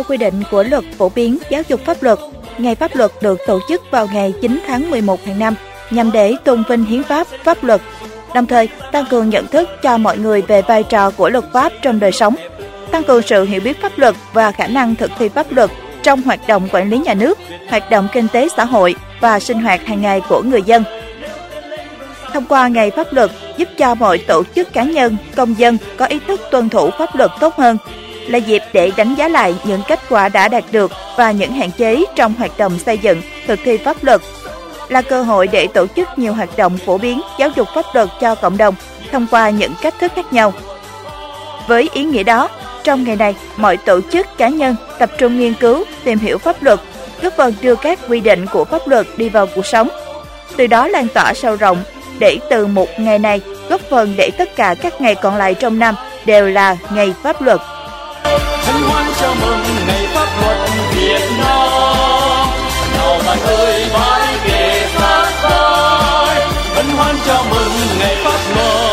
quy định của Luật phổ biến giáo dục pháp luật, Ngày Pháp luật được tổ chức vào ngày 9 tháng 11 hàng năm nhằm để tôn vinh hiến pháp, pháp luật, đồng thời tăng cường nhận thức cho mọi người về vai trò của luật pháp trong đời sống, tăng cường sự hiểu biết pháp luật và khả năng thực thi pháp luật trong hoạt động quản lý nhà nước, hoạt động kinh tế xã hội và sinh hoạt hàng ngày của người dân. Thông qua Ngày Pháp luật giúp cho mọi tổ chức cá nhân, công dân có ý thức tuân thủ pháp luật tốt hơn, là dịp để đánh giá lại những kết quả đã đạt được và những hạn chế trong hoạt động xây dựng, thực thi pháp luật, là cơ hội để tổ chức nhiều hoạt động phổ biến giáo dục pháp luật cho cộng đồng thông qua những cách thức khác nhau. Với ý nghĩa đó, trong ngày này, mọi tổ chức cá nhân tập trung nghiên cứu, tìm hiểu pháp luật, góp phần đưa các quy định của pháp luật đi vào cuộc sống. Từ đó lan tỏa sâu rộng, để từ một ngày này góp phần để tất cả các ngày còn lại trong năm đều là ngày pháp luật. Hân hoan chào mừng ngày pháp luật Việt Nam, nào bạn ơi bái kể sát vai. Hân hoan chào mừng ngày pháp luật.